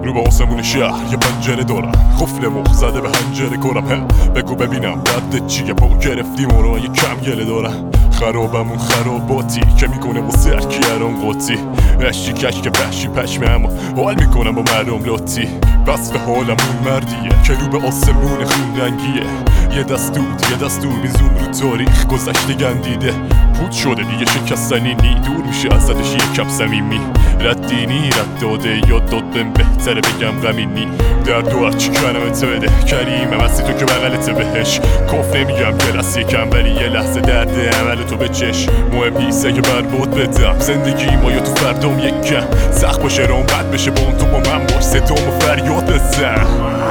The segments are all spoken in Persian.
رو به آسمون شهر یه پنجره دارم، قفل مخ زده به حنجره کنم. بگو ببینم درد چیه، با گرفتیم و یه کم گله دارم. خرابمون خراباتی که میکنه واسه هرکی هران قاطی. اشی کشک وحشی پشمه اما حال میکنم با مردم لاتی. بس به حالمون مردیه که رو به آسمون خون رنگیه. یه دستور میزون رو تاریخ گذشته گندیده. پود شده دیگه شکستنی نی، دور میشه ازدش یه کم صمیمی. ردینی رد داده یاد داد بهم بهتره بگم غمینی. درد و هرچی کنمت بده کریمم هستی تو که بغلت بهش. کف نمیگم کلاس یکم ولی یه لحظه درد عمل تو بچش. مهم نیست اگه برباد بدم زندگی ما یا تو فردام یکم. سخت باشه رام بد بشه با اون تو با من باش ستام و فریاد بزن.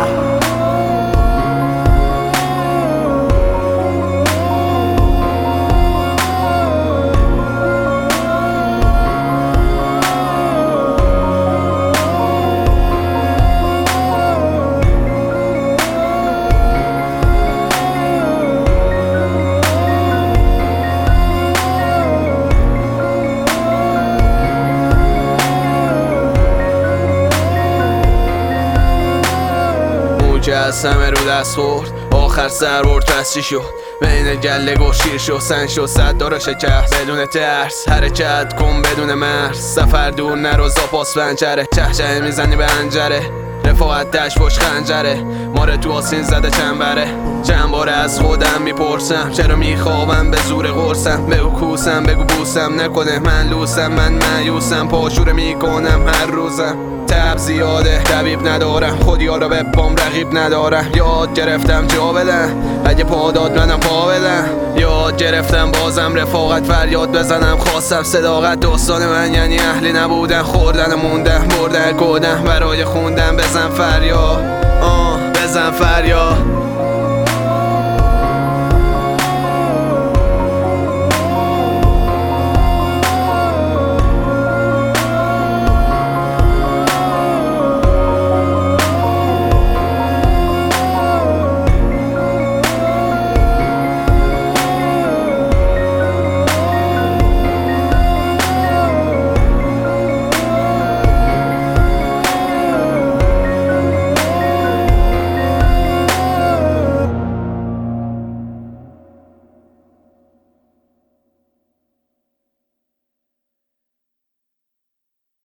که از همه رو دست برد آخر سر برد پس چی شد؟ بین گله گوه شیر شد سنگ شد صد داره شکست بدون ترس حرکت کن بدون مرز. سفر دور نرو زاپاس پنجره چهچه میزنی به انجره. رفاقت دشت پشت خنجره ماره تو آسین زده چنبره. چند باره از خودم میپرسم چرا میخوابم به زور قرصم. بگو کوسم بگو بوسم نکنه من لوسم من مایوسم پاشوره میکنم هر روزم. تب زیاده طبیب ندارم خودیا رو به پام رقیب ندارم. یاد گرفتم جا بدم اگه پا داد منم پا بدم. یاد گرفتم بازم رفاقت فریاد بزنم. خواستم صداقت داستان من یعنی اهلی نبودن خوردن و موندن بردن کودن برای خوندن. بزن فریاد بزن فریاد